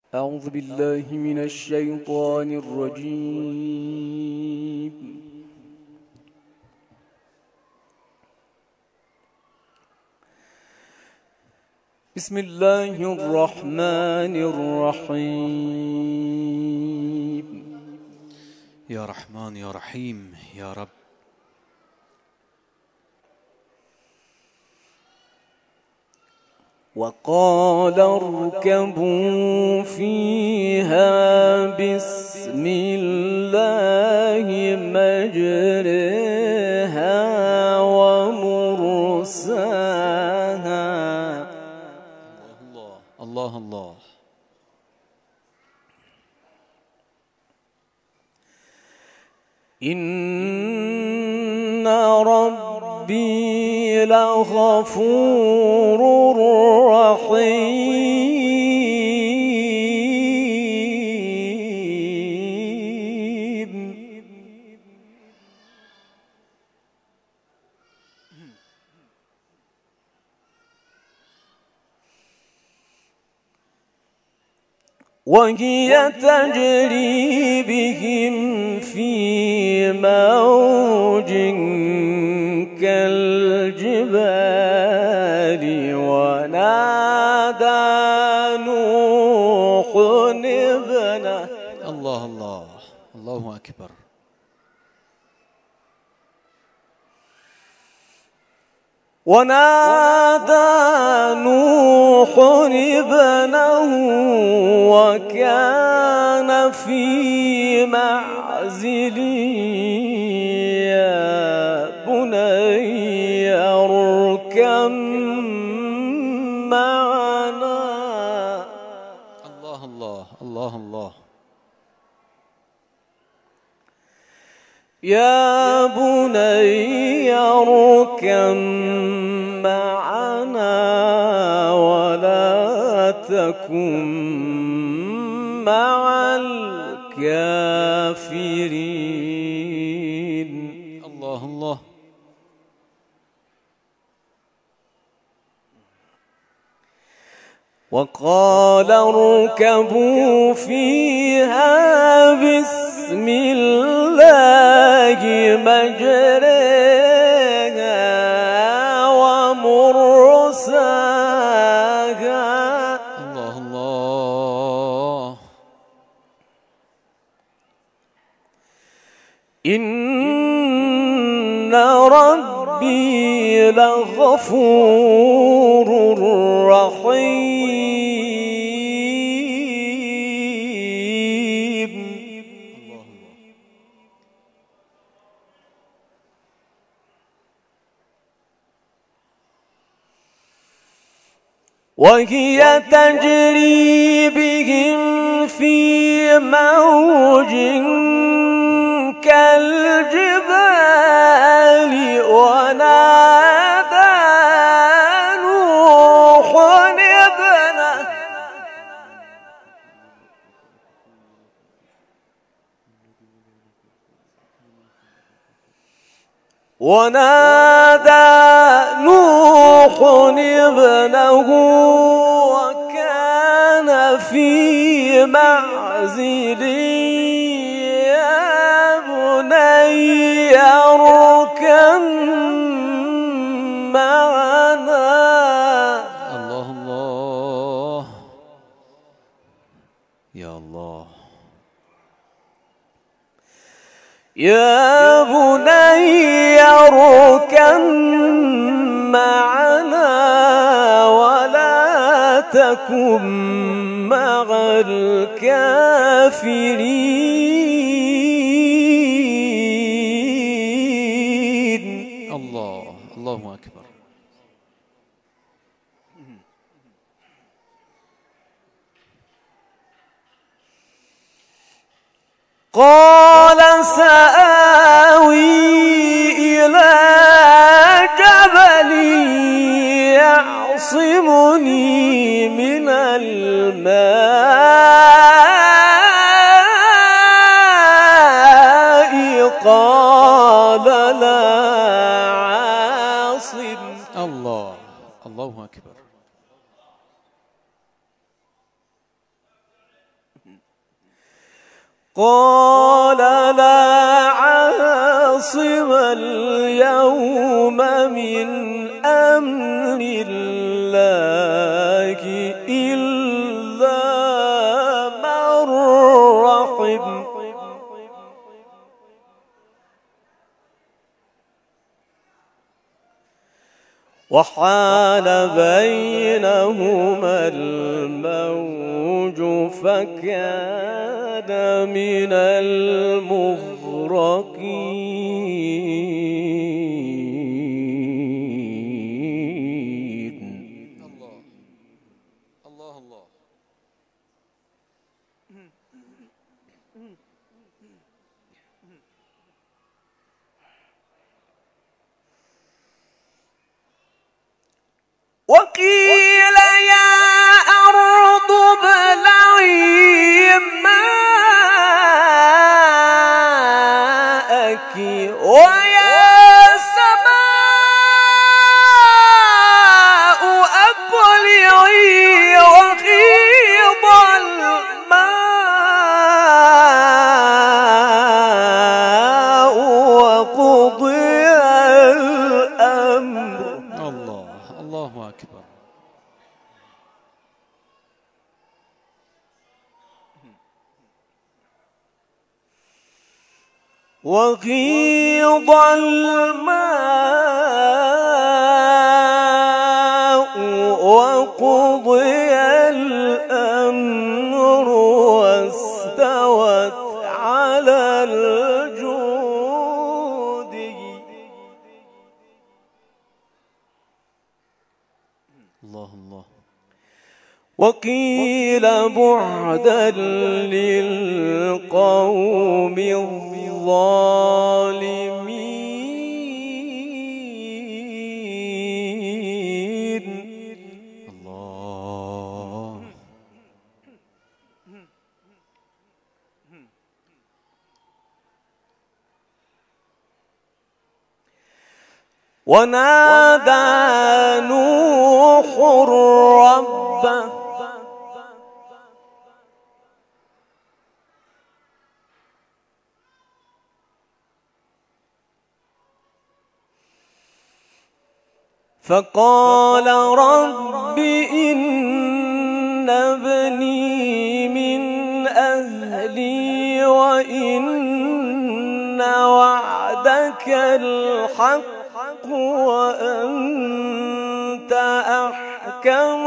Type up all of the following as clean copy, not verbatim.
أعوذ بالله من الشيطان الرجيم. بسم الله الرحمن الرحيم. يا رحمن يا رحيم يا رب. وقال اركبوا فيها بسم الله مجريها ومرساها. الله الله الله. إن ربي لغفور رحيم. وهي تجري بهم في موج كالجبال ونادى نوح ابنه. الله الله الله أكبر. ونادى نوح ابنه وكان في معزل يا بني اركب معنا. الله الله الله الله. يا بني اركب معنا ولا تكن مع الكافرين. الله الله. وقال اركبوا فيها بسم الله مجريها ومرساها. الله الله. إن ربي لغفور رحيم. وهي تجري بهم في موج كالجبال ونادى نوح ابنه وكان في معزل يا بني اركب معنا. الله الله. يا الله. يا بني اركب معنا ولا تكن مع الكافرين. الله الله أكبر. قال سآوي إلى جبل يعصمني من الماء قال لا عاصم. الله الله أكبر. قال لا عاصم اليوم من أمر الله إلا من رحم وحال بينهما الموج فكان من المغرقين. الله الله. وقيل يا أرض ابلعي ماءك ويا سماء أقلعي وغيض الماء وقضي الأمر. الله أكبر. وغيض الماء وقضي الأمر واستوت على الجود. الله. وقيل بعدا للقوم الظالمين. الله. ونادى نوح ربه فقال رب إن ابني من أهلي وإن وعدك الحق وأنت أحكم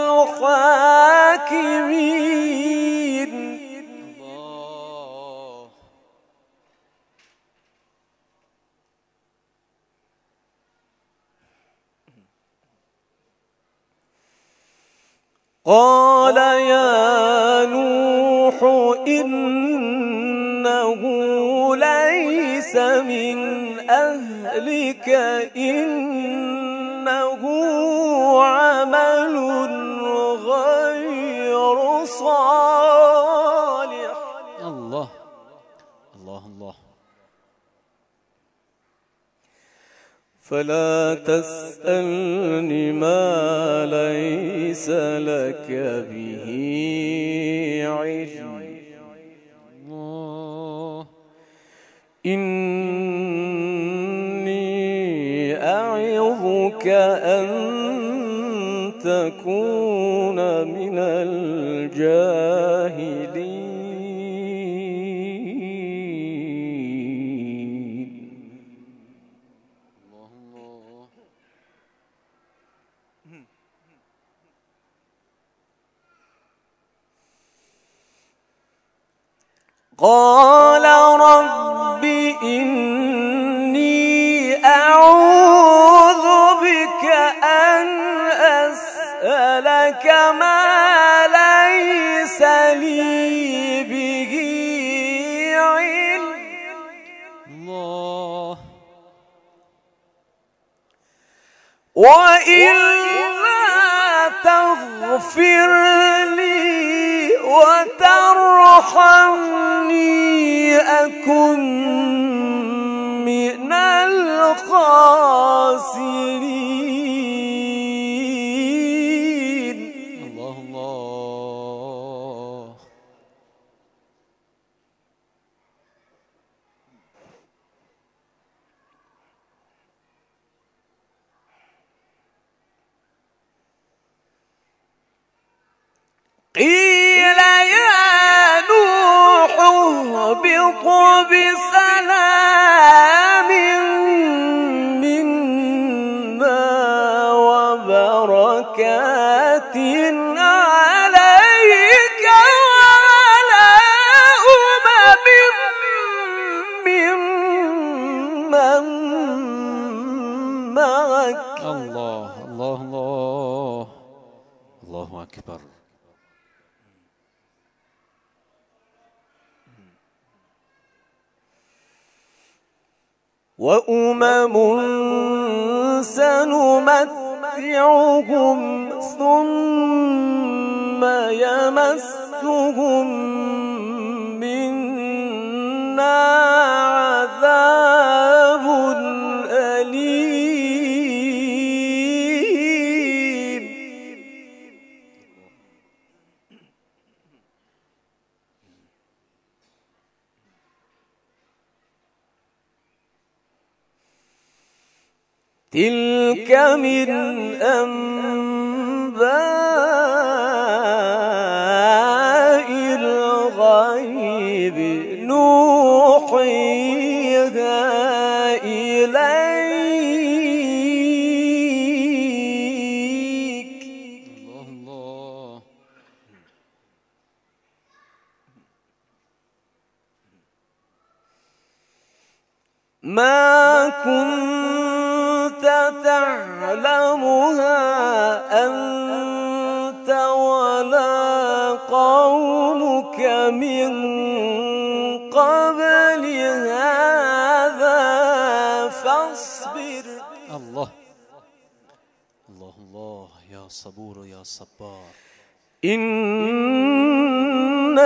الحاكمين. قال يا نوح إنه ليس من أهلك إنه عمل غير صالح. الله. فلا تسألني ما ليس لك به علم إني أعظك أن تكون من الجاهلين. قال رب إني أعوذ بك أن أسألك ما ليس لي به علم وإلا تغفر لي وترحمني أكن من الخاسرين. الله. قيل يا نوح اهبط بسلام منا وبركات عليك وعلى ممن معك. الله الله الله الله أكبر. وأمم سنمتعهم ثم يمسهم منا عذاب أليم. تلك من أنباء الغيب نوحيها إليك. الله الله. ما كنت تعلمها أنت ولا قومك من قبل هذا فاصبر. الله الله الله. يا صبور يا صبار. إن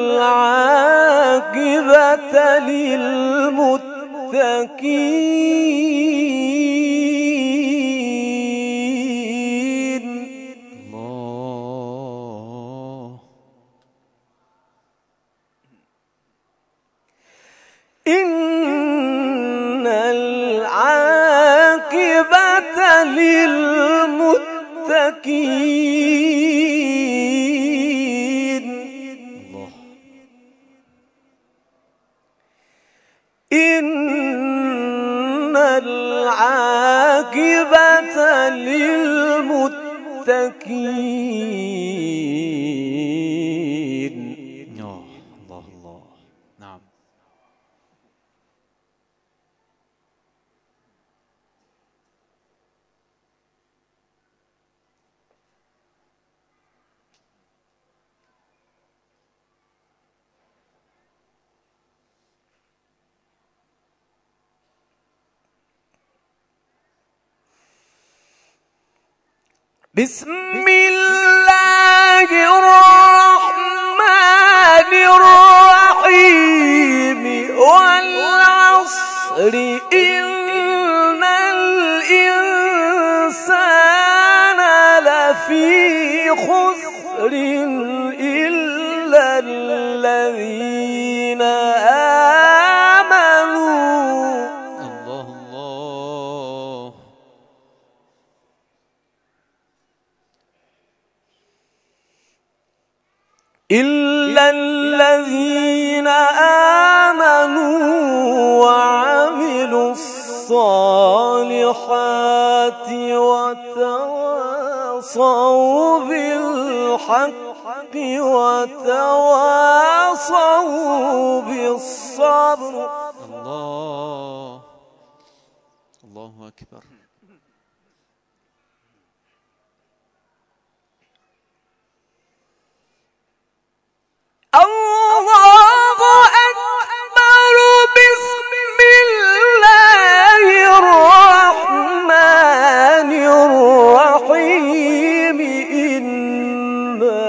العاقبة للمتقين. الله. إن العاقبة للمتقين. الله. إن العاقبة للمتقين. الله الله. نعم. بسم الله الرحمن الرحيم. والعصر إن الإنسان لفي خسر إلا الذين آمنوا. الله الله. إلا الذين آمنوا وعملوا الصالحات وتواصوا بالحق وتواصوا بالصبر. الله الله أكبر. الله أكبر. بسم الله الرحمن الرحيم. إنا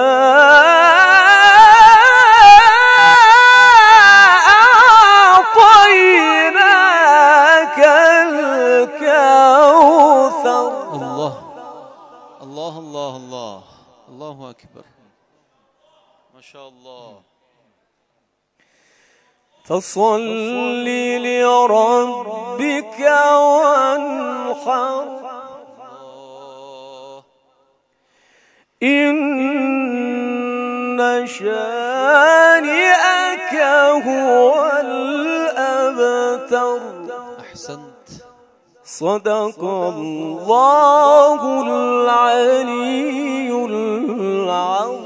أعطيناك الكوثر. الله الله الله الله. الله أكبر. ما شاء الله. فصل لربك وانحر. إن شانئك هو الأبتر. أحسنت. صدق الله العلي العظيم.